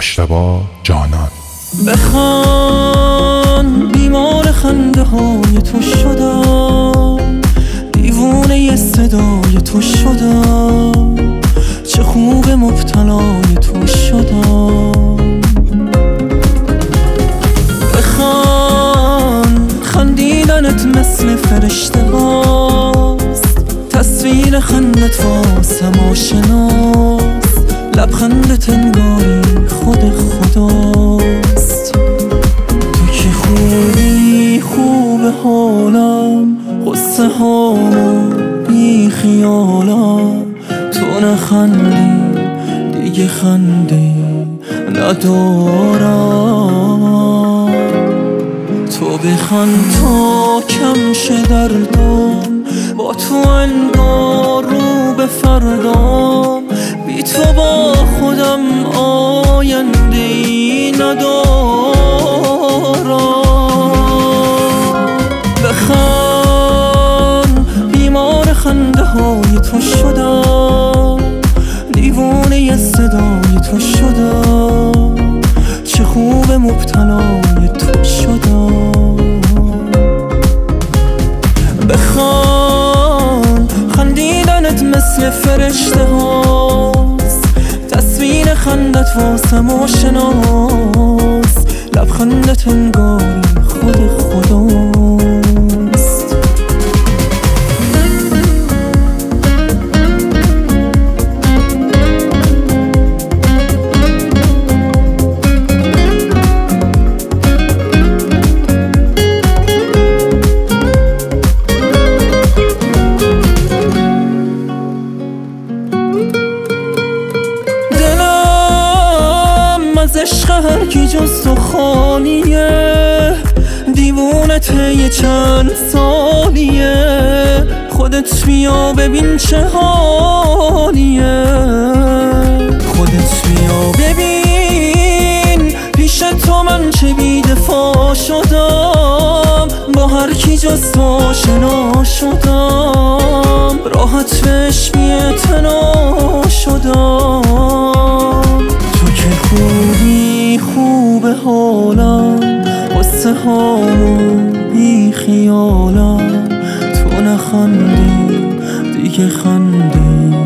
مجتبی جانان. بخوان بیمار خنده های تو شدم، دیوونه صدای تو شدم، چه خوب مبتلای تو شدم. بخوان خندیدنت مثل فرشته هاست، تصویر خندت واسه ما شناست، لبخندت انگاری خود خداست. تو که خوبی خوب حالم، قصه هامو بی خیالم، تو نخندی دیگه خندی ندارم. تو بخند تا کم شه دردم، با تو انگار رو به فردام، بی تو با خودم آینده‌ای ندارم. بخند بیمار خنده های تو شدم، دیوانه صدای تو شدم، چه خوب مبتلای تو شدم. بخوان خندیدنت مثل فرشته هاست، تصویر خندت واسه ما شناست، لبخندت انگاری خود خداست. از عشق هر کی جز تو خالیه، دیوونت یه چند سالیه، خودت بیا ببین چه حالیه، خودت بیا ببین پیش تو من چه بی‌دفاع شدم، با هر کی جز تو آشنا شدم، راحت بهش بی‌اعتنا شدم. خوبی خوب حالم، قصه هامو بی خیالم، تو نخندی دیگه خندی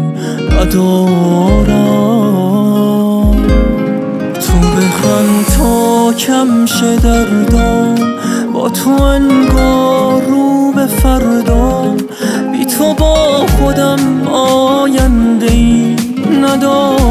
ندارم. تو بخند تا کم شه دردم، با تو انگار رو به فردام، بی تو با خودم آینده‌ای ندارم.